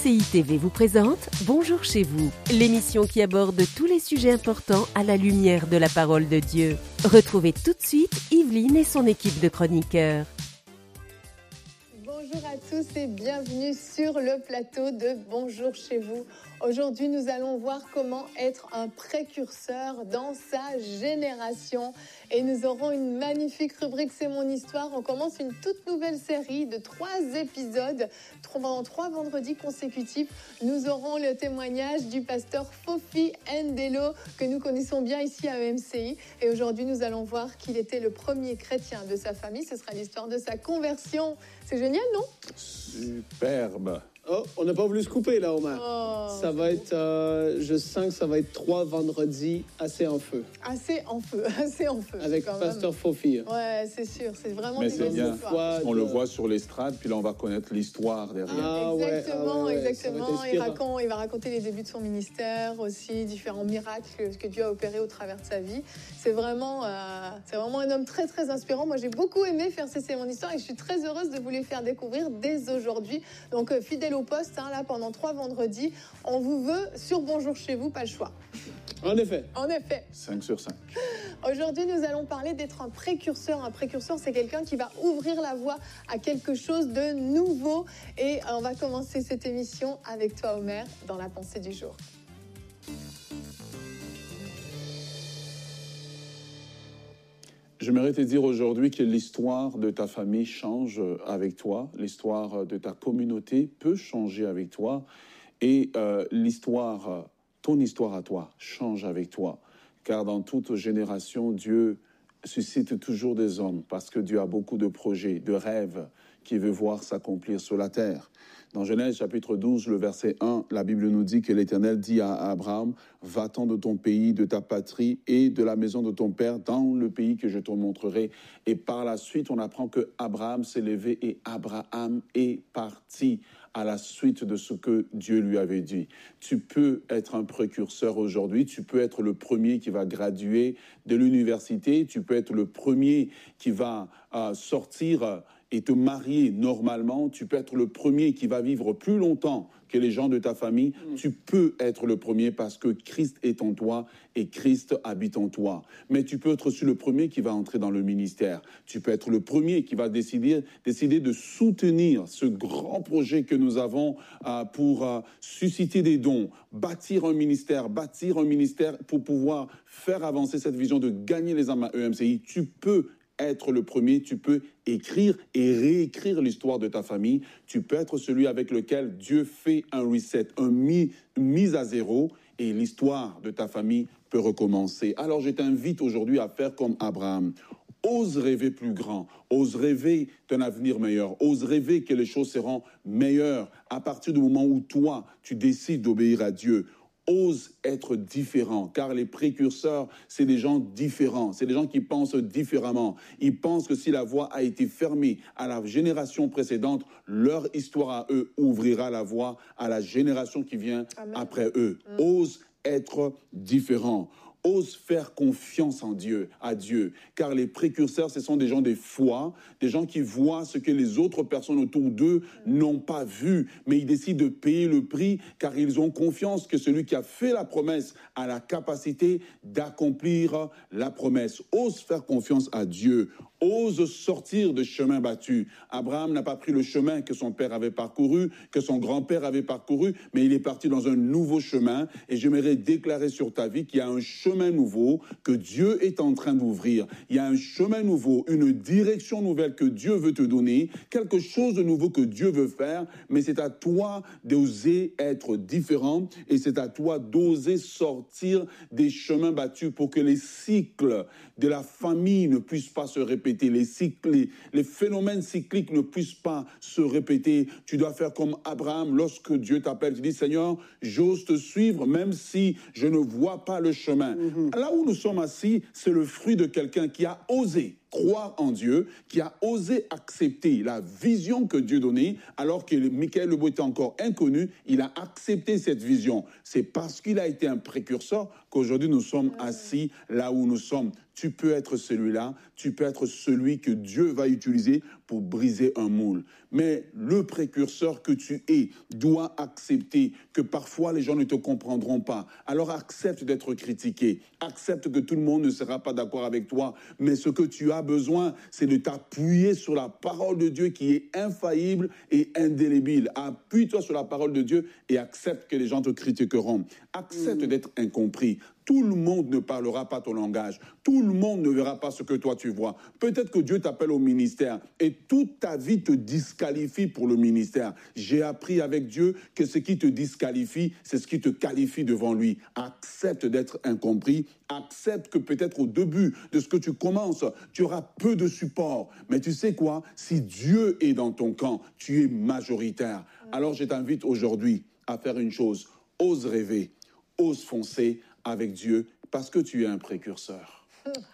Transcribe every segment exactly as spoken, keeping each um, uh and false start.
C I T V vous présente Bonjour chez vous, l'émission qui aborde tous les sujets importants à la lumière de la parole de Dieu. Retrouvez tout de suite Yveline et son équipe de chroniqueurs. Bonjour à tous et bienvenue sur le plateau de Bonjour chez vous. Aujourd'hui, nous allons voir comment être un précurseur dans sa génération. Et nous aurons une magnifique rubrique, c'est mon histoire. On commence une toute nouvelle série de trois épisodes pendant trois vendredis consécutifs. Nous aurons le témoignage du pasteur Fofi Ndelo, que nous connaissons bien ici à E M C I. Et aujourd'hui, nous allons voir qu'il était le premier chrétien de sa famille. Ce sera l'histoire de sa conversion. C'est génial, non? Superbe. Oh, on n'a pas voulu se couper là, Omar. Oh, ça va être, euh, je sens que ça va être trois vendredis assez en feu. Assez en feu, assez en feu. Avec Pasteur même... Fofi. Ouais, c'est sûr, c'est vraiment Mais des c'est bien. histoires. On le voit sur l'estrade, puis là on va connaître l'histoire derrière. Ah, exactement, ouais, ah, ouais, ouais, exactement. Il, raconte, il va raconter les débuts de son ministère aussi, différents miracles que Dieu a opérés au travers de sa vie. C'est vraiment, euh, c'est vraiment un homme très très inspirant. Moi j'ai beaucoup aimé faire C'est mon histoire et je suis très heureuse de vous les faire découvrir dès aujourd'hui. Donc euh, fidèle au poste, hein, là pendant trois vendredis, on vous veut sur Bonjour chez vous, pas le choix. En effet. En effet. cinq sur cinq. Aujourd'hui, nous allons parler d'être un précurseur. Un précurseur, c'est quelqu'un qui va ouvrir la voie à quelque chose de nouveau. Et on va commencer cette émission avec toi, Omer, dans la pensée du jour. J'aimerais te dire aujourd'hui que l'histoire de ta famille change avec toi, l'histoire de ta communauté peut changer avec toi et euh, l'histoire, ton histoire à toi change avec toi. Car dans toute génération, Dieu suscite toujours des hommes parce que Dieu a beaucoup de projets, de rêves qu'il veut voir s'accomplir sur la terre. Dans Genèse chapitre douze, le verset un, la Bible nous dit que l'Éternel dit à Abraham, « Va-t'en de ton pays, de ta patrie et de la maison de ton père dans le pays que je te montrerai. » Et par la suite, on apprend que Abraham s'est levé et Abraham est parti à la suite de ce que Dieu lui avait dit. Tu peux être un précurseur aujourd'hui, tu peux être le premier qui va graduer de l'université, tu peux être le premier qui va euh, sortir euh, et te marier normalement, tu peux être le premier qui va vivre plus longtemps que les gens de ta famille, mmh. Tu peux être le premier parce que Christ est en toi et Christ habite en toi. Mais tu peux être aussi le premier qui va entrer dans le ministère. Tu peux être le premier qui va décider, décider de soutenir ce grand projet que nous avons euh, pour euh, susciter des dons, bâtir un ministère, bâtir un ministère pour pouvoir faire avancer cette vision de gagner les âmes à E M C I. Tu peux être le premier, tu peux écrire et réécrire l'histoire de ta famille. Tu peux être celui avec lequel Dieu fait un reset, un mis, une mise à zéro et l'histoire de ta famille peut recommencer. Alors je t'invite aujourd'hui à faire comme Abraham. Ose rêver plus grand, ose rêver d'un avenir meilleur, ose rêver que les choses seront meilleures à partir du moment où toi, tu décides d'obéir à Dieu. Ose être différent, car les précurseurs, c'est des gens différents, c'est des gens qui pensent différemment. Ils pensent que si la voie a été fermée à la génération précédente, leur histoire à eux ouvrira la voie à la génération qui vient Amen. Après eux. Mmh. Ose être différent. Ose faire confiance en Dieu, à Dieu, car les précurseurs, ce sont des gens de foi, des gens qui voient ce que les autres personnes autour d'eux n'ont pas vu, mais ils décident de payer le prix, car ils ont confiance que celui qui a fait la promesse a la capacité d'accomplir la promesse. Ose faire confiance à Dieu. Ose sortir de chemin battu. Abraham n'a pas pris le chemin que son père avait parcouru, que son grand-père avait parcouru, mais il est parti dans un nouveau chemin. Et j'aimerais déclarer sur ta vie qu'il y a un chemin nouveau que Dieu est en train d'ouvrir. Il y a un chemin nouveau, une direction nouvelle que Dieu veut te donner, quelque chose de nouveau que Dieu veut faire, mais c'est à toi d'oser être différent et c'est à toi d'oser sortir des chemins battus pour que les cycles de la famille ne puissent pas se répéter. Les cycles, les, les phénomènes cycliques ne puissent pas se répéter. Tu dois faire comme Abraham lorsque Dieu t'appelle. Tu dis, Seigneur, j'ose te suivre même si je ne vois pas le chemin. Mm-hmm. Là où nous sommes assis, c'est le fruit de quelqu'un qui a osé. croire en Dieu, qui a osé accepter la vision que Dieu donnait, alors que Michael Lebot était encore inconnu, il a accepté cette vision. C'est parce qu'il a été un précurseur qu'aujourd'hui nous sommes assis là où nous sommes. Tu peux être celui-là, tu peux être celui que Dieu va utiliser pour briser un moule. Mais le précurseur que tu es doit accepter que parfois les gens ne te comprendront pas. Alors accepte d'être critiqué, accepte que tout le monde ne sera pas d'accord avec toi, mais ce que tu as besoin, c'est de t'appuyer sur la parole de Dieu qui est infaillible et indélébile. Appuie-toi sur la parole de Dieu et accepte que les gens te critiqueront. Accepte mmh. d'être incompris. Tout le monde ne parlera pas ton langage. Tout le monde ne verra pas ce que toi tu vois. Peut-être que Dieu t'appelle au ministère et toute ta vie te disqualifie pour le ministère. J'ai appris avec Dieu que ce qui te disqualifie, c'est ce qui te qualifie devant lui. Accepte d'être incompris. Accepte que peut-être au début de ce que tu commences, tu auras peu de support. Mais tu sais quoi? Si Dieu est dans ton camp, tu es majoritaire. Alors je t'invite aujourd'hui à faire une chose. Ose rêver, ose foncer avec Dieu, parce que tu es un précurseur.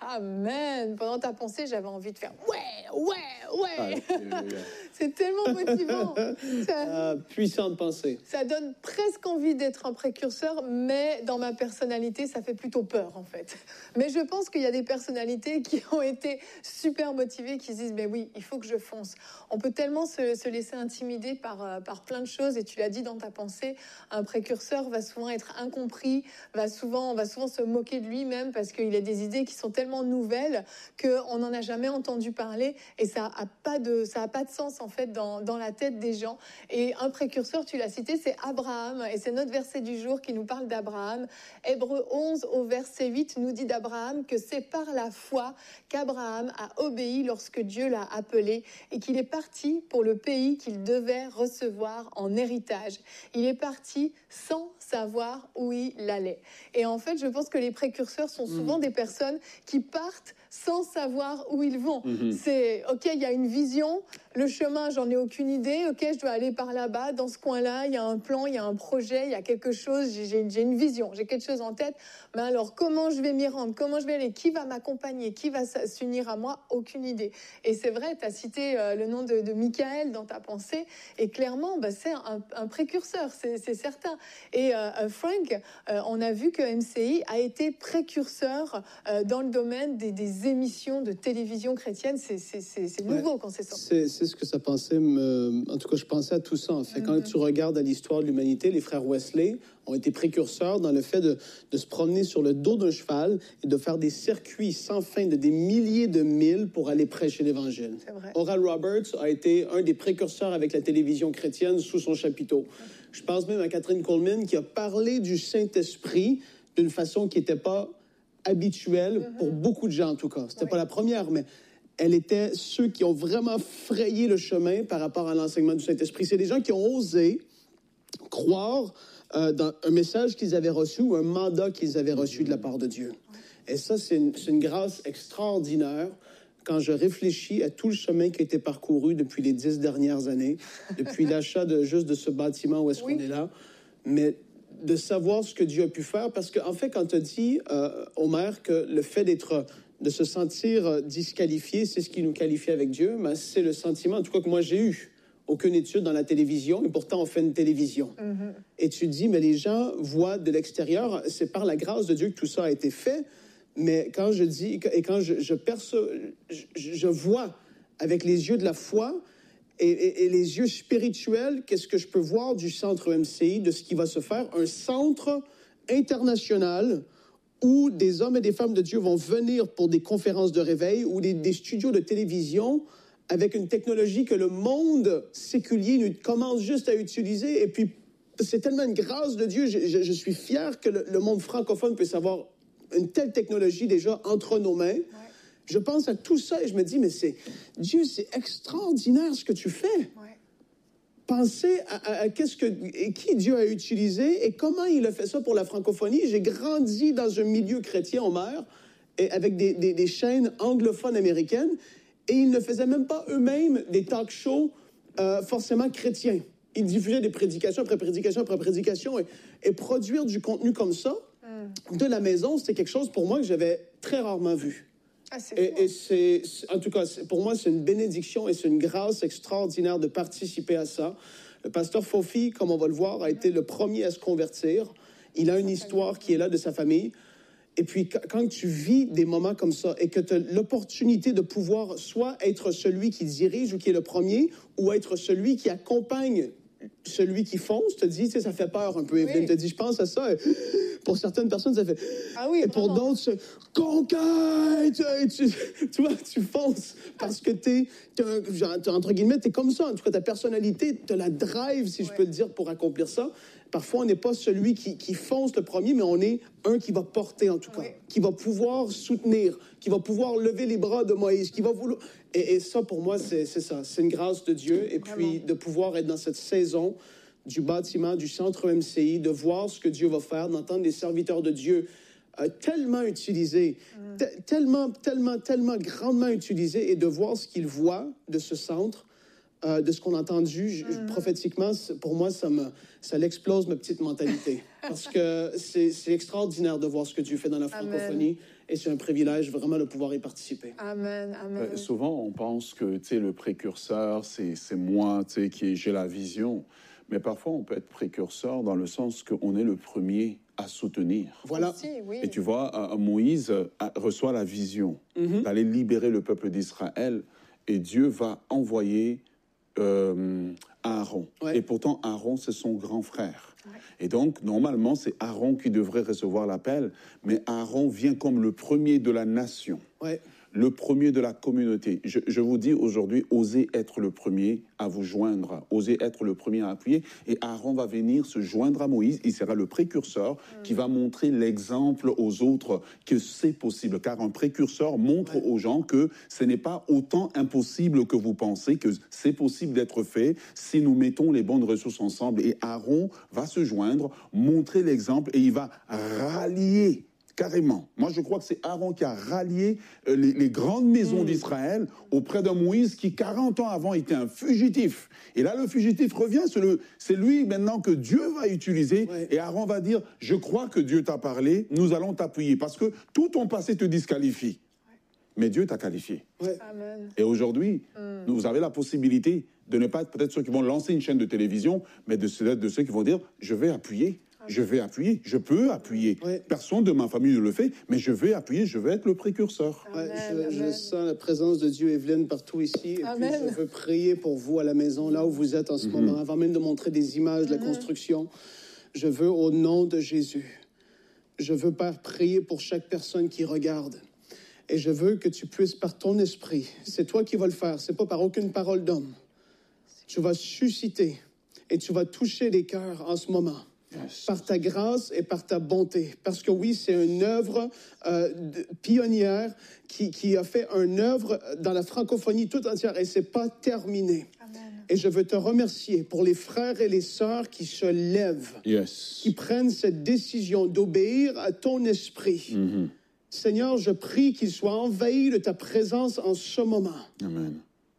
Amen. Pendant ta pensée, j'avais envie de faire « ouais, ouais, ouais ah, ». C'est tellement motivant. Ça, uh, puissante pensée. Ça donne presque envie d'être un précurseur, mais dans ma personnalité, ça fait plutôt peur, en fait. Mais je pense qu'il y a des personnalités qui ont été super motivées, qui se disent « mais oui, il faut que je fonce ». On peut tellement se, se laisser intimider par, par plein de choses, et tu l'as dit dans ta pensée, un précurseur va souvent être incompris, va souvent, va souvent se moquer de lui-même, parce qu'il a des idées qui sont tellement nouvelles qu'on n'en a jamais entendu parler, et ça n'a pas de, ça a pas de sens, en fait, dans, dans la tête des gens. Et un précurseur, tu l'as cité, c'est Abraham, et c'est notre verset du jour qui nous parle d'Abraham. Hébreux onze au verset huit nous dit d'Abraham que c'est par la foi qu'Abraham a obéi lorsque Dieu l'a appelé et qu'il est parti pour le pays qu'il devait recevoir en héritage. Il est parti sans savoir où il allait. Et en fait, je pense que les précurseurs sont souvent mmh. des personnes qui partent sans savoir où ils vont. Mmh. C'est, OK, il y a une vision, le chemin, j'en ai aucune idée, OK, je dois aller par là-bas, dans ce coin-là, il y a un plan, il y a un projet, il y a quelque chose, j'ai, j'ai une vision, j'ai quelque chose en tête, mais alors comment je vais m'y rendre, comment je vais aller, qui va m'accompagner, qui va s'unir à moi, aucune idée. Et c'est vrai, tu as cité euh, le nom de, de Michael dans ta pensée, et clairement, bah, c'est un, un précurseur, c'est, c'est certain. Et euh, Frank, euh, on a vu que M C I a été précurseur euh, dans le domaine des, des émissions de télévision chrétienne. C'est, c'est, c'est, c'est nouveau ouais, quand c'est sorti. C'est, c'est ce que ça pensait. Me... En tout cas, je pensais à tout ça. En fait, mm-hmm. quand tu regardes à l'histoire de l'humanité, les frères Wesley ont été précurseurs dans le fait de, de se promener sur le dos d'un cheval et de faire des circuits sans fin de des milliers de milles pour aller prêcher l'Évangile. C'est vrai. Oral Roberts a été un des précurseurs avec la télévision chrétienne sous son chapiteau. Je pense même à Catherine Coleman qui a parlé du Saint-Esprit d'une façon qui n'était pas habituelle mm-hmm. pour beaucoup de gens en tout cas. C'était oui. pas la première, mais elle était ceux qui ont vraiment frayé le chemin par rapport à l'enseignement du Saint-Esprit. C'est des gens qui ont osé croire euh, dans un message qu'ils avaient reçu ou un mandat qu'ils avaient reçu de la part de Dieu. Et ça, c'est une, c'est une grâce extraordinaire quand je réfléchis à tout le chemin qui a été parcouru depuis les dix dernières années, depuis l'achat de, juste de ce bâtiment où est-ce oui. qu'on est là, mais de savoir ce que Dieu a pu faire, parce qu'en fait, quand tu as dit, euh, Omer, que le fait d'être, de se sentir disqualifié, c'est ce qui nous qualifie avec Dieu, mais c'est le sentiment, en tout cas, que moi j'ai eu. Aucune étude dans la télévision, et pourtant on fait une télévision. Mm-hmm. Et tu dis, mais les gens voient de l'extérieur, c'est par la grâce de Dieu que tout ça a été fait, mais quand je dis, et quand je, je perçois, je, je vois avec les yeux de la foi et, et, et les yeux spirituels, qu'est-ce que je peux voir du centre M C I, de ce qui va se faire, un centre international où des hommes et des femmes de Dieu vont venir pour des conférences de réveil ou des, des studios de télévision avec une technologie que le monde séculier commence juste à utiliser. Et puis, c'est tellement une grâce de Dieu. Je, je, je suis fier que le, le monde francophone puisse avoir une telle technologie déjà entre nos mains. Ouais. Je pense à tout ça et je me dis, mais c'est Dieu, c'est extraordinaire ce que tu fais. Ouais. Pensez à, à, à qu'est-ce que, et qui Dieu a utilisé et comment il a fait ça pour la francophonie. J'ai grandi dans un milieu chrétien, Omer, et avec des, des, des chaînes anglophones américaines. Et ils ne faisaient même pas eux-mêmes des talk shows euh, forcément chrétiens. Ils diffusaient des prédications après prédication après prédication. Et, et produire du contenu comme ça, mm. de la maison, c'était quelque chose pour moi que j'avais très rarement vu. Ah, c'est Et, fou, et hein. c'est, c'est- en tout cas, c'est- pour moi, c'est une bénédiction et c'est une grâce extraordinaire de participer à ça. Le pasteur Fofi, comme on va le voir, a été le premier à se convertir. Il a une histoire qui est là de sa famille. Et puis, qu- quand tu vis des moments comme ça et que tu as l'opportunité de pouvoir soit être celui qui dirige ou qui est le premier, ou être celui qui accompagne celui qui fonce, te dis, tu sais, ça fait peur un peu. Evelyne Oui. te dit, je pense à ça. Et pour certaines personnes, ça fait... Ah oui, Et pour vraiment. d'autres, c'est conquête! Et tu, tu vois, tu fonces parce que t'es, t'es un- genre, t'es, entre guillemets, t'es comme ça. En tout cas, ta personnalité te la drive, si je Ouais. peux le dire, pour accomplir ça. Parfois, on n'est pas celui qui, qui fonce le premier, mais on est un qui va porter, en tout cas, Oui. qui va pouvoir soutenir, qui va pouvoir lever les bras de Moïse, qui va vouloir... Et, et ça, pour moi, c'est, c'est ça. C'est une grâce de Dieu. Et puis, Vraiment. de pouvoir être dans cette saison du bâtiment, du centre E M C I, de voir ce que Dieu va faire, d'entendre les serviteurs de Dieu euh, tellement utilisés, te- tellement, tellement, tellement grandement utilisés, et de voir ce qu'ils voient de ce centre, euh, de ce qu'on a entendu je- je- prophétiquement, c'est- pour moi, ça, me, ça l'explose ma petite mentalité. Parce que c'est, c'est extraordinaire de voir ce que Dieu fait dans la Amen. francophonie, et c'est un privilège vraiment de pouvoir y participer. Amen, amen. Euh, souvent, on pense que tu sais, le précurseur, c'est c'est moi tu sais, qui j'ai la vision. Mais parfois, on peut être précurseur dans le sens qu'on est le premier à soutenir. Voilà. Aussi, oui. Et tu vois, euh, Moïse euh, a- reçoit la vision d'aller libérer le peuple d'Israël. Et Dieu va envoyer euh, Aaron. Ouais. Et pourtant, Aaron, c'est son grand frère. Et donc, normalement, c'est Aaron qui devrait recevoir l'appel. Mais Aaron vient comme le premier de la nation. Ouais. Le premier de la communauté. Je, je vous dis aujourd'hui, osez être le premier à vous joindre, osez être le premier à appuyer. Et Aaron va venir se joindre à Moïse. Il sera le précurseur qui va montrer l'exemple aux autres que c'est possible. Car un précurseur montre aux gens que ce n'est pas autant impossible que vous pensez, que c'est possible d'être fait si nous mettons les bonnes ressources ensemble. Et Aaron va se joindre, montrer l'exemple et il va rallier. Carrément. Moi, je crois que c'est Aaron qui a rallié euh, les, les grandes maisons d'Israël auprès de Moïse qui, quarante ans avant, était un fugitif. Et là, le fugitif revient. C'est, le, c'est lui maintenant que Dieu va utiliser. Ouais. Et Aaron va dire, je crois que Dieu t'a parlé, nous allons t'appuyer. Parce que tout ton passé te disqualifie. Mais Dieu t'a qualifié. Ouais. Amen. Et aujourd'hui, vous avez la possibilité de ne pas être peut-être ceux qui vont lancer une chaîne de télévision, mais de, ceux- de ceux qui vont dire, je vais appuyer. Je vais appuyer, je peux appuyer. Ouais. Personne de ma famille ne le fait, mais je vais appuyer, je vais être le précurseur. Ouais, Amen, je, je amen. sens la présence de Dieu, Evelyne, partout ici. Et Amen. puis, je veux prier pour vous à la maison, là où vous êtes en ce moment, avant même de montrer des images de la construction. Je veux, au nom de Jésus, je veux, Père, prier pour chaque personne qui regarde. Et je veux que tu puisses, par ton esprit, c'est toi qui vas le faire, c'est pas par aucune parole d'homme. Tu vas susciter et tu vas toucher les cœurs en ce moment. Par ta grâce et par ta bonté. Parce que oui, c'est une œuvre euh, de- pionnière qui, qui a fait une œuvre dans la francophonie toute entière et c'est pas terminé. Amen. Et je veux te remercier pour les frères et les sœurs qui se lèvent, Yes. qui prennent cette décision d'obéir à ton esprit. Seigneur, je prie qu'ils soient envahis de ta présence en ce moment Amen.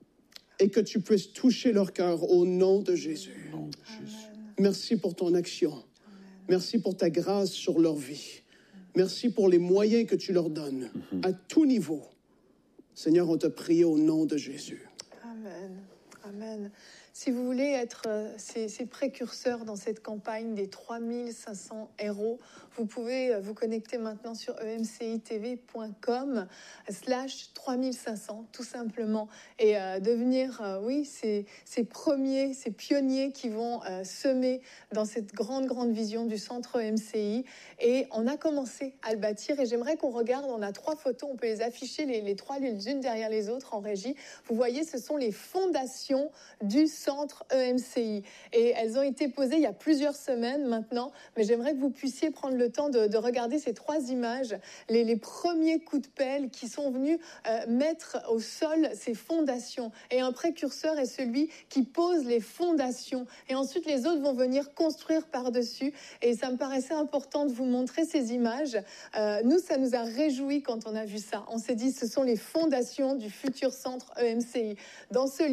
et que tu puisses toucher leur cœur au nom de Jésus. Au nom de Jésus. Merci pour ton action. Merci pour ta grâce sur leur vie. Merci pour les moyens que tu leur donnes à tout niveau. Seigneur, on te prie au nom de Jésus. Amen. Amen. Si vous voulez être euh, ces, ces précurseurs dans cette campagne des trois mille cinq cents héros, vous pouvez euh, vous connecter maintenant sur e m c i t v point com slash trois mille cinq cents tout simplement et euh, devenir, euh, oui, ces, ces premiers, ces pionniers qui vont euh, semer dans cette grande, grande vision du centre E M C I. Et on a commencé à le bâtir et j'aimerais qu'on regarde, on a trois photos, on peut les afficher les, les trois les unes derrière les autres en régie. Vous voyez, ce sont les fondations du centre E M C I. Et elles ont été posées il y a plusieurs semaines maintenant, mais j'aimerais que vous puissiez prendre le temps de, de regarder ces trois images, les, les premiers coups de pelle qui sont venus euh, mettre au sol ces fondations. Et un précurseur est celui qui pose les fondations. Et ensuite, les autres vont venir construire par-dessus. Et ça me paraissait important de vous montrer ces images. Euh, nous, ça nous a réjouis quand on a vu ça. On s'est dit, ce sont les fondations du futur centre E M C I. Dans ce lieu,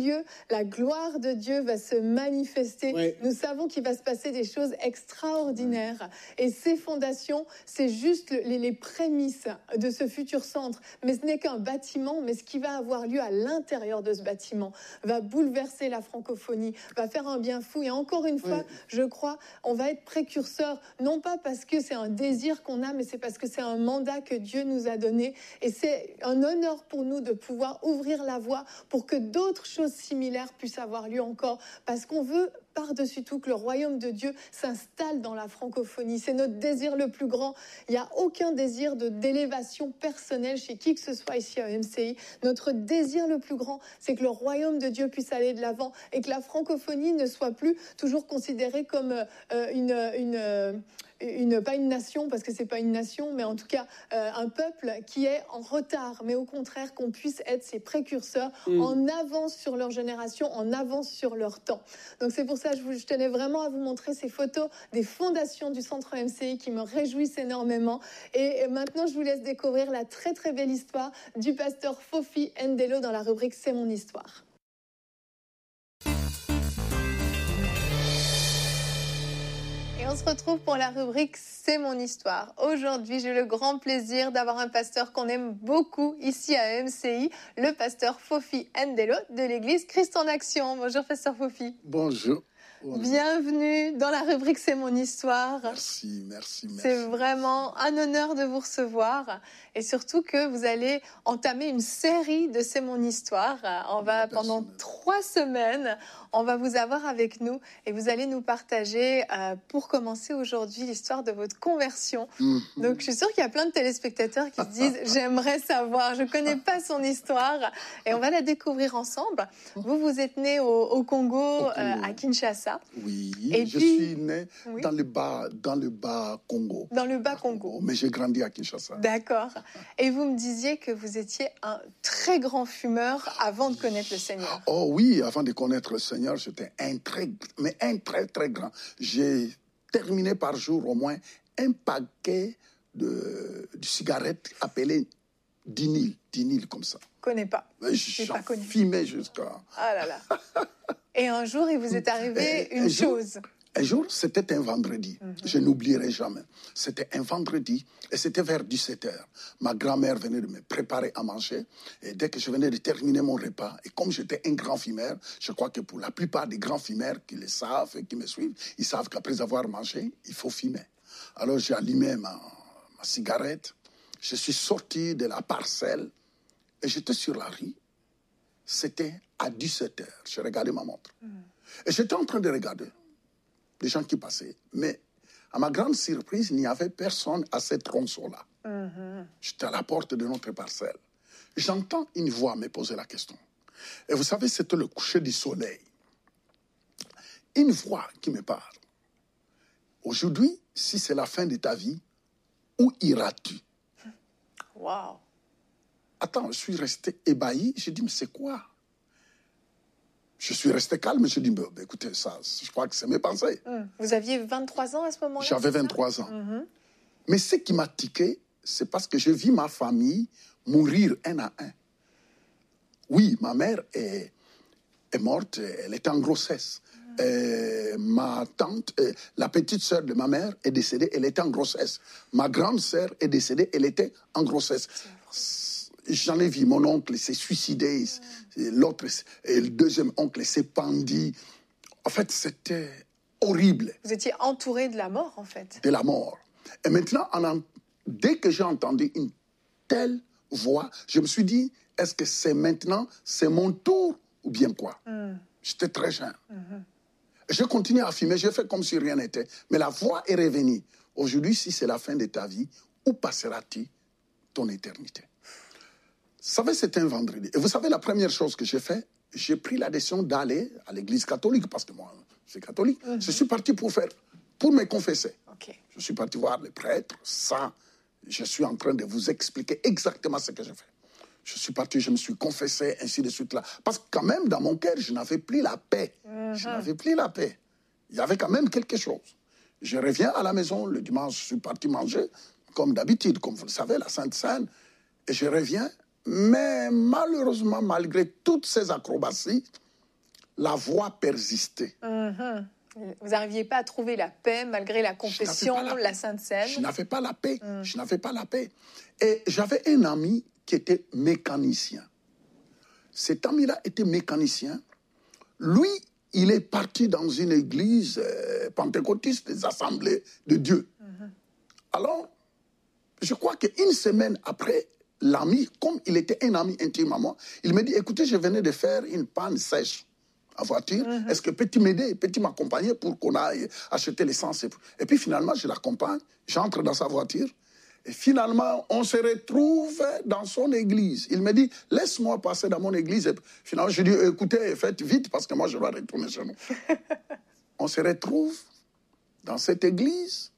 la gloire de Dieu va se manifester. Ouais. Nous savons qu'il va se passer des choses extraordinaires. Et ces fondations, c'est juste les, les prémices de ce futur centre. Mais ce n'est qu'un bâtiment, mais ce qui va avoir lieu à l'intérieur de ce bâtiment va bouleverser la francophonie, va faire un bien fou. Et encore une fois, Ouais. je crois, on va être précurseur, non pas parce que c'est un désir qu'on a, mais c'est parce que c'est un mandat que Dieu nous a donné. Et c'est un honneur pour nous de pouvoir ouvrir la voie pour que d'autres choses similaires puissent avoir lieu encore. Parce qu'on veut, par-dessus tout, que le royaume de Dieu s'installe dans la francophonie. C'est notre désir le plus grand. Il n'y a aucun désir de, d'élévation personnelle chez qui que ce soit ici à M C I. Notre désir le plus grand, c'est que le royaume de Dieu puisse aller de l'avant et que la francophonie ne soit plus toujours considérée comme euh, une... une euh, Une, pas une nation, parce que c'est pas une nation, mais en tout cas euh, un peuple qui est en retard, mais au contraire qu'on puisse être ses précurseurs, mmh. en avance sur leur génération, en avance sur leur temps. Donc c'est pour ça que je, vous, je tenais vraiment à vous montrer ces photos des fondations du Centre M C I qui me réjouissent énormément. Et, et maintenant, je vous laisse découvrir la très très belle histoire du pasteur Fofi Ndelo dans la rubrique C'est mon histoire. Et on se retrouve pour la rubrique C'est mon histoire. Aujourd'hui, j'ai le grand plaisir d'avoir un pasteur qu'on aime beaucoup ici à M C I, le pasteur Fofi Ndelo de l'église Christ en Action. Bonjour, pasteur Fofi. Bonjour. Bonjour. Bienvenue dans la rubrique C'est mon histoire. Merci, merci, merci. C'est vraiment un honneur de vous recevoir et surtout que vous allez entamer une série de C'est mon histoire. On va pendant trois semaines, on va vous avoir avec nous et vous allez nous partager, euh, pour commencer aujourd'hui, l'histoire de votre conversion. Mm-hmm. Donc je suis sûre qu'il y a plein de téléspectateurs qui se disent « J'aimerais savoir, je ne connais pas son histoire » et on va la découvrir ensemble. Vous, vous êtes né au, au Congo, au Congo. Euh, à Kinshasa. Oui, et je puis, suis né oui. dans le bas, dans le bas Congo. Dans le bas Congo. Congo. Mais j'ai grandi à Kinshasa. D'accord. Et vous me disiez que vous étiez un très grand fumeur avant de connaître le Seigneur. Oh oui, avant de connaître le Seigneur, j'étais un très, mais un très très grand. J'ai terminé par jour au moins un paquet de, de cigarettes appelées Dinil, Dinil comme ça. Je ne connais pas. J'en fumais jusqu'à... Ah là là. Et un jour, il vous est arrivé une un chose. Jour, un jour, c'était un vendredi. Mm-hmm. Je n'oublierai jamais. C'était un vendredi et c'était vers dix-sept heures. Ma grand-mère venait de me préparer à manger. Et dès que je venais de terminer mon repas, et comme j'étais un grand fumeur, je crois que pour la plupart des grands fumeurs qui le savent et qui me suivent, ils savent qu'après avoir mangé, il faut fumer. Alors j'ai allumé ma, ma cigarette. Je suis sorti de la parcelle et j'étais sur la rue. C'était à dix-sept heures. Je regardais ma montre. Mm. Et j'étais en train de regarder les gens qui passaient. Mais à ma grande surprise, il n'y avait personne à cette tronçon-là. Mm-hmm. J'étais à la porte de notre parcelle. J'entends une voix me poser la question. Et vous savez, c'était le coucher du soleil. Une voix qui me parle. Aujourd'hui, si c'est la fin de ta vie, où iras-tu? Waouh! Attends, je suis resté ébahi. J'ai dit, mais c'est quoi? Je suis resté calme. Je dis, bah, bah, écoutez, ça, je crois que c'est mes pensées. Mmh. Vous aviez vingt-trois ans à ce moment-là? J'avais vingt-trois ans. Mmh. Mais ce qui m'a tiqué, c'est parce que je vis ma famille mourir un à un. Oui, ma mère est, est morte, elle était en grossesse. Mmh. Et ma tante, la petite sœur de ma mère est décédée, elle était en grossesse. Ma grande sœur est décédée, elle était en grossesse. J'en ai vu, mon oncle s'est suicidé, mmh. l'autre, et le deuxième oncle s'est pendu. En fait, c'était horrible. Vous étiez entouré de la mort, en fait. De la mort. Et maintenant, en, dès que j'ai entendu une telle voix, je me suis dit, est-ce que c'est maintenant, c'est mon tour ou bien quoi? Mmh. J'étais très jeune. Mmh. Je continue à fumer, j'ai fait comme si rien n'était. Mais la voix est revenue. Aujourd'hui, si c'est la fin de ta vie, où passeras-tu ton éternité? Vous savez, c'était un vendredi. Et vous savez, la première chose que j'ai fait, j'ai pris la décision d'aller à l'église catholique, parce que moi, je suis catholique. Mm-hmm. Je suis parti pour faire, pour me confesser. Okay. Je suis parti voir le prêtre. Ça, je suis en train de vous expliquer exactement ce que j'ai fait. Je suis parti, je me suis confessé, ainsi de suite là. Parce que quand même, dans mon cœur, je n'avais plus la paix. Mm-hmm. Je n'avais plus la paix. Il y avait quand même quelque chose. Je reviens à la maison, le dimanche, je suis parti manger, comme d'habitude, comme vous le savez, la Sainte Seine. Et je reviens... Mais malheureusement, malgré toutes ces acrobaties, la voix persistait. Mm-hmm. Vous n'arriviez pas à trouver la paix malgré la confession, la, la Sainte Seine. Je n'avais pas la paix. Mm. Je n'avais pas la paix. Et j'avais un ami qui était mécanicien. Cet ami-là était mécanicien. Lui, il est parti dans une église euh, pentecôtiste, des assemblées de Dieu. Mm-hmm. Alors, je crois qu'une semaine après, l'ami, comme il était un ami intime à moi, il me dit, écoutez, je venais de faire une panne sèche en voiture. Mm-hmm. Est-ce que peux-tu m'aider, peux-tu m'accompagner pour qu'on aille acheter l'essence? Et puis finalement, je l'accompagne, j'entre dans sa voiture. Et finalement, on se retrouve dans son église. Il me dit, laisse-moi passer dans mon église. Et finalement, je dis, écoutez, faites vite parce que moi, je dois retourner chez nous. On se retrouve dans cette église.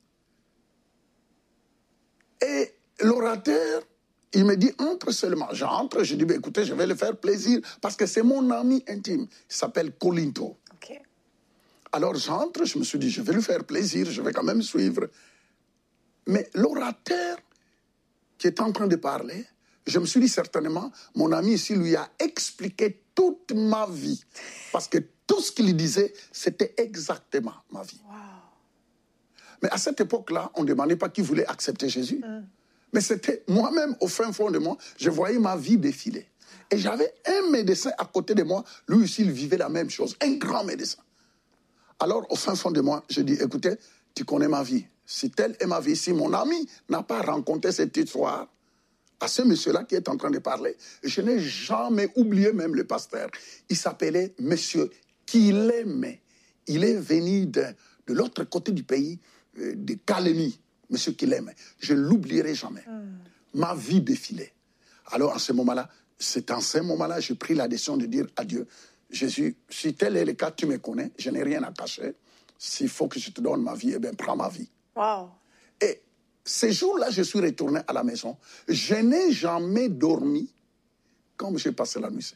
Et l'orateur, il me dit, entre seulement. J'entre, je dis, bah, écoutez, je vais le faire plaisir parce que c'est mon ami intime. Il s'appelle Colinto. Okay. Alors j'entre, je me suis dit, je vais lui faire plaisir, je vais quand même suivre. Mais l'orateur qui est en train de parler, je me suis dit certainement, mon ami ici lui a expliqué toute ma vie. Parce que tout ce qu'il disait, c'était exactement ma vie. Wow. Mais à cette époque-là, on ne demandait pas qui voulait accepter Jésus. Mm. Mais c'était moi-même, au fin fond de moi, je voyais ma vie défiler. Et j'avais un médecin à côté de moi, lui aussi, il vivait la même chose, un grand médecin. Alors, au fin fond de moi, je dis, écoutez, tu connais ma vie. Si telle est ma vie, si mon ami n'a pas rencontré cette histoire à ce monsieur-là qui est en train de parler, je n'ai jamais oublié même le pasteur. Il s'appelait Monsieur Kileme. Il est venu de, de l'autre côté du pays, de Calémie, Monsieur Kileme. Je ne l'oublierai jamais. Mm. Ma vie défilait. Alors, en ce moment-là, c'est en ce moment-là, j'ai pris la décision de dire à Dieu, Jésus, si tel est le cas, tu me connais, je n'ai rien à cacher. S'il faut que je te donne ma vie, eh bien, prends ma vie. Wow. Et ces jours-là, je suis retourné à la maison. Je n'ai jamais dormi comme j'ai passé la nuit.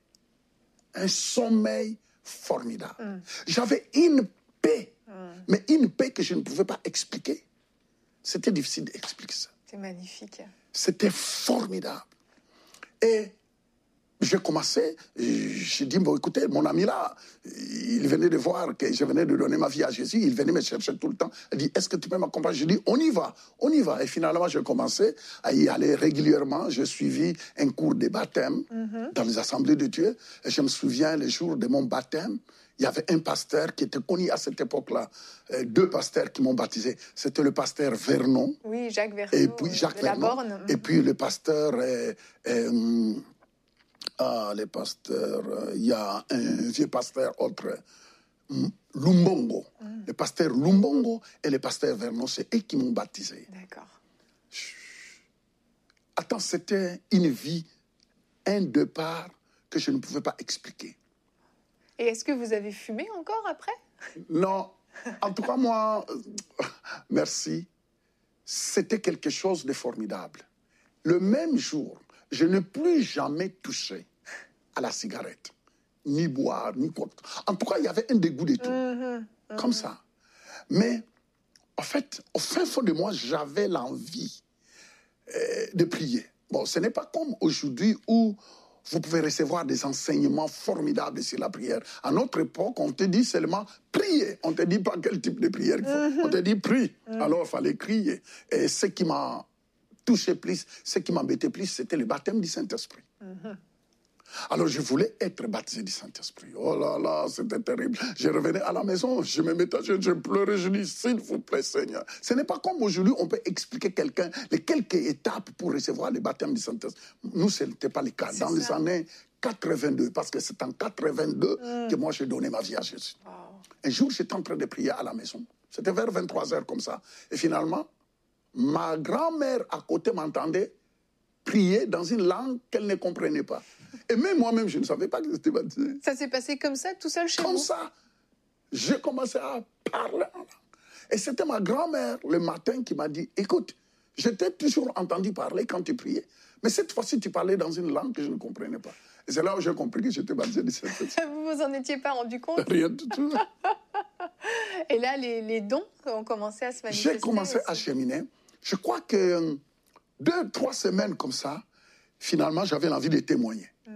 Un sommeil formidable. Mm. J'avais une paix, mm. mais une paix que je ne pouvais pas expliquer. C'était difficile d'expliquer ça. C'est magnifique. C'était formidable. Et j'ai commencé, j'ai dit, bon, écoutez, mon ami là, il venait de voir que je venais de donner ma vie à Jésus, il venait me chercher tout le temps. Il dit, est-ce que tu peux m'accompagner? Je dis, on y va, on y va. Et finalement, j'ai commencé à y aller régulièrement. J'ai suivi un cours de baptême mm-hmm. dans les assemblées de Dieu. Et je me souviens, le jour de mon baptême, il y avait un pasteur qui était connu à cette époque-là, euh, deux pasteurs qui m'ont baptisé. C'était le pasteur Vernon. Oui, Jacques Vernon. Et puis Jacques de Vernon. La Borne. Et puis le pasteur... Euh, euh, Ah, les pasteurs, il euh, y a un vieux pasteur autre, Lumbongo. Mm. Le pasteur Lumbongo et le pasteur Vernon, c'est eux qui m'ont baptisé. D'accord. Attends, c'était une vie, un départ que je ne pouvais pas expliquer. Et est-ce que vous avez fumé encore après? Non. En tout cas, moi, euh, merci. C'était quelque chose de formidable. Le même jour, je n'ai plus jamais touché à la cigarette, ni boire, ni quoi. En tout cas, il y avait un dégoût de tout, mmh, mmh. comme ça. Mais, en fait, au fin fond de moi, j'avais l'envie euh, de prier. Bon, ce n'est pas comme aujourd'hui où vous pouvez recevoir des enseignements formidables sur la prière. À notre époque, on te dit seulement prier. On ne te dit pas quel type de prière il faut. Mmh. On te dit prie. Mmh. Alors, il fallait crier. Et ce qui m'a touché plus, ce qui m'embêtait plus, c'était le baptême du Saint-Esprit. Mm-hmm. Alors, je voulais être baptisé du Saint-Esprit. Oh là là, c'était terrible. Je revenais à la maison, je me mettais à genoux, je pleurais, je dis, s'il vous plaît, Seigneur. Ce n'est pas comme aujourd'hui, on peut expliquer quelqu'un les quelques étapes pour recevoir le baptême du Saint-Esprit. Nous, ce n'était pas le cas. C'est Dans ça. les années quatre-vingt-deux, parce que c'est en quatre-vingt-deux mm. que moi, j'ai donné ma vie à Jésus. Wow. Un jour, j'étais en train de prier à la maison. C'était vers vingt-trois heures comme ça. Et finalement, ma grand-mère à côté m'entendait prier dans une langue qu'elle ne comprenait pas. Et même moi-même, je ne savais pas que c'était baptisé. Ça s'est passé comme ça, tout seul chez comme vous? Comme ça. J'ai commencé à parler en langue. Et c'était ma grand-mère, le matin, qui m'a dit, écoute, je t'ai toujours entendu parler quand tu priais, mais cette fois-ci, tu parlais dans une langue que je ne comprenais pas. Et c'est là où j'ai compris que j'étais baptisé du Saint-Esprit. Vous vous en étiez pas rendu compte? Rien du tout. Et là, les, les dons ont commencé à se manifester. J'ai commencé aussi. à cheminer. Je crois que deux, trois semaines comme ça, finalement, j'avais l'envie de témoigner. Mm.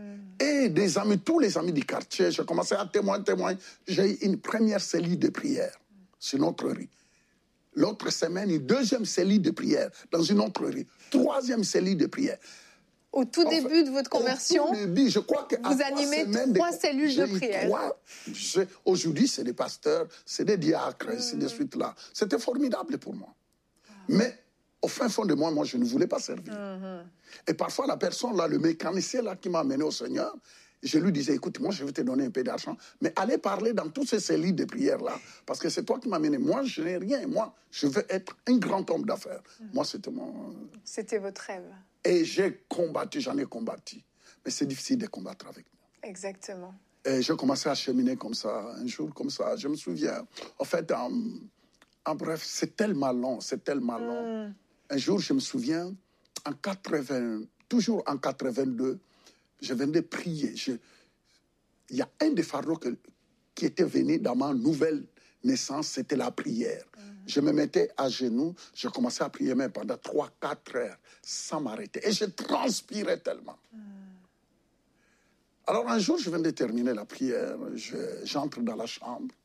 Et des amis, tous les amis du quartier, j'ai commencé à témoigner, témoigner. J'ai eu une première cellule de prière sur notre rue. L'autre semaine, une deuxième cellule de prière dans une autre rue. Troisième cellule de prière. Au tout Enfin, début de votre conversion, au tout début, je crois que vous animez trois de, cellules de prière. Trois, aujourd'hui, c'est des pasteurs, c'est des diacres, mmh. c'est des suites là. C'était formidable pour moi. Ah. Mais au fin fond de moi, moi, je ne voulais pas servir. Mmh. Et parfois, la personne, là, le mécanicien là, qui m'a amené au Seigneur, je lui disais, écoute, moi, je vais te donner un peu d'argent, mais allez parler dans toutes ces cellules de prière-là, parce que c'est toi qui m'as amené. Moi, je n'ai rien. Moi, je veux être un grand homme d'affaires. Mmh. Moi, c'était mon... C'était votre rêve. Et j'ai combattu, j'en ai combattu. Mais c'est difficile de combattre avec moi. Exactement. Et j'ai commencé à cheminer comme ça, un jour comme ça. Je me souviens, en fait, en, en bref, c'est tellement long, c'est tellement long. Mmh. Un jour, je me souviens, en quatre-vingts, toujours en quatre-vingt-deux, je venais de prier. Je, il y a un des fardeaux que, qui était venu dans ma nouvelle naissance, c'était la prière. Mmh. Je me mettais à genoux, je commençais à prier même pendant trois quatre heures, sans m'arrêter. Et je transpirais tellement. Mmh. Alors un jour, je viens de terminer la prière, je, j'entre dans la chambre.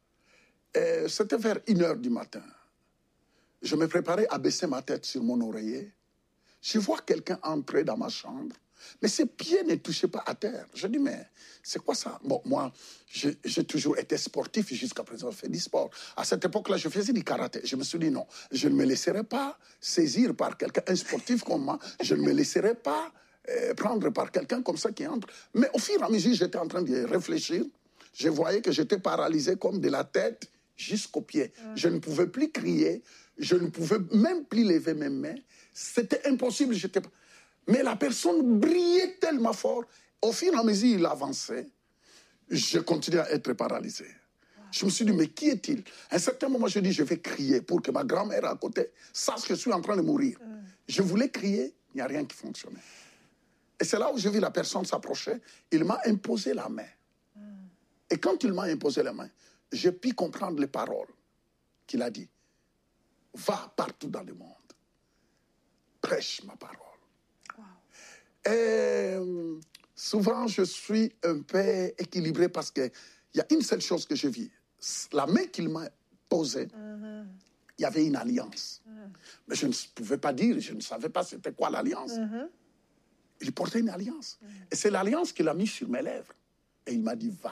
Et c'était vers une heure du matin. Je me préparais à baisser ma tête sur mon oreiller. Je vois quelqu'un entrer dans ma chambre. Mais ses pieds ne touchaient pas à terre. Je dis, mais c'est quoi ça? Bon, moi, j'ai, j'ai toujours été sportif, jusqu'à présent, je fais du sport. À cette époque-là, je faisais du karaté. Je me suis dit, non, je ne me laisserai pas saisir par quelqu'un, un sportif comme moi. Je ne me laisserai pas euh, prendre par quelqu'un comme ça qui entre. Mais au fur et à mesure, j'étais en train de réfléchir. Je voyais que j'étais paralysé comme de la tête jusqu'aux pieds. Mmh. Je ne pouvais plus crier. Je ne pouvais même plus lever mes mains. C'était impossible. J'étais pas... Mais la personne brillait tellement fort. Au fur et à mesure, il avançait. Je continuais à être paralysé. Wow. Je me suis dit, mais qui est-il? À un certain moment, je dis, je vais crier pour que ma grand-mère à côté sache que je suis en train de mourir. Mm. Je voulais crier, il n'y a rien qui fonctionnait. Et c'est là où je vis la personne s'approcher. Il m'a imposé la main. Mm. Et quand il m'a imposé la main, j'ai pu comprendre les paroles qu'il a dit. Va partout dans le monde. Prêche ma parole. Et souvent, je suis un peu équilibré parce qu'il y a une seule chose que je vis. La main qu'il m'a posée, mm-hmm. il y avait une alliance. Mm. Mais je ne pouvais pas dire, je ne savais pas c'était quoi l'alliance. Mm-hmm. Il portait une alliance. Mm. Et c'est l'alliance qu'il a mise sur mes lèvres. Et il m'a dit, va.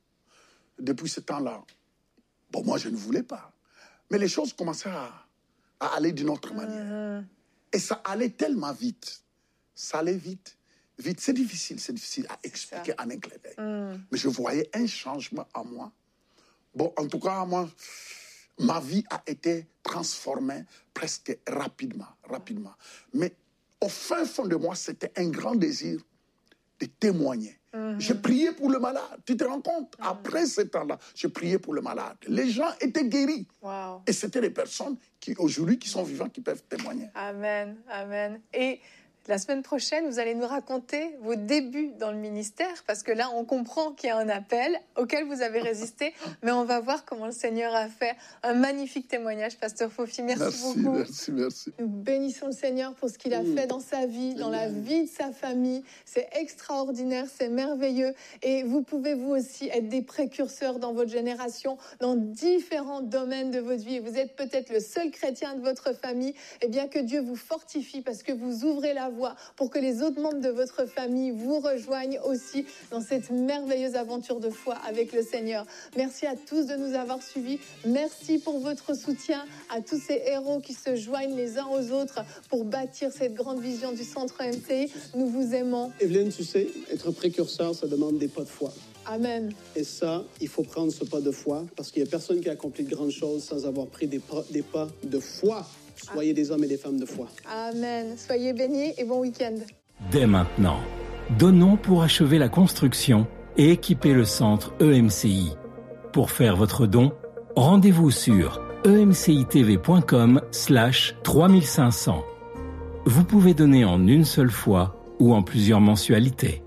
Depuis ce temps-là, bon, moi, je ne voulais pas. Mais les choses commençaient à, à aller d'une autre manière. Mm-hmm. Et ça allait tellement vite. Ça allait vite. Vite, c'est difficile, c'est difficile à expliquer en un clin d'œil. Mm. Mais je voyais un changement en moi. Bon, en tout cas, moi, ma vie a été transformée presque rapidement, rapidement. Mais au fin fond de moi, c'était un grand désir de témoigner. Mm-hmm. Je priais pour le malade. Tu te rends compte? Mm. Après ce temps-là, je priais pour le malade. Les gens étaient guéris. Wow. Et c'était des personnes qui, aujourd'hui, qui sont vivantes, qui peuvent témoigner. Amen, amen. Et la semaine prochaine, vous allez nous raconter vos débuts dans le ministère, parce que là, on comprend qu'il y a un appel auquel vous avez résisté, mais on va voir comment le Seigneur a fait un magnifique témoignage. Pasteur Fofi, merci, merci beaucoup. Merci, merci. Nous bénissons le Seigneur pour ce qu'il a fait dans sa vie, dans la vie de sa famille. C'est extraordinaire, c'est merveilleux. Et vous pouvez, vous aussi, être des précurseurs dans votre génération, dans différents domaines de votre vie. Vous êtes peut-être le seul chrétien de votre famille. Eh bien, que Dieu vous fortifie, parce que vous ouvrez la voie pour que les autres membres de votre famille vous rejoignent aussi dans cette merveilleuse aventure de foi avec le Seigneur. Merci à tous de nous avoir suivis. Merci pour votre soutien à tous ces héros qui se joignent les uns aux autres pour bâtir cette grande vision du Centre M C I. Nous vous aimons. Evelyne, tu sais, être précurseur, ça demande des pas de foi. Amen. Et ça, il faut prendre ce pas de foi, parce qu'il n'y a personne qui a accompli de grandes choses sans avoir pris des pas, des pas de foi. Soyez des hommes et des femmes de foi. Amen. Soyez bénis et bon week-end. Dès maintenant, donnons pour achever la construction et équiper le centre E M C I. Pour faire votre don, rendez-vous sur emcitv.com slash 3500. Vous pouvez donner en une seule fois ou en plusieurs mensualités.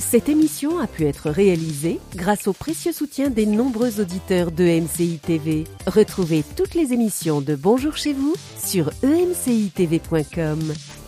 Cette émission a pu être réalisée grâce au précieux soutien des nombreux auditeurs d'E M C I T V. Retrouvez toutes les émissions de Bonjour chez vous sur e m c i t v point com.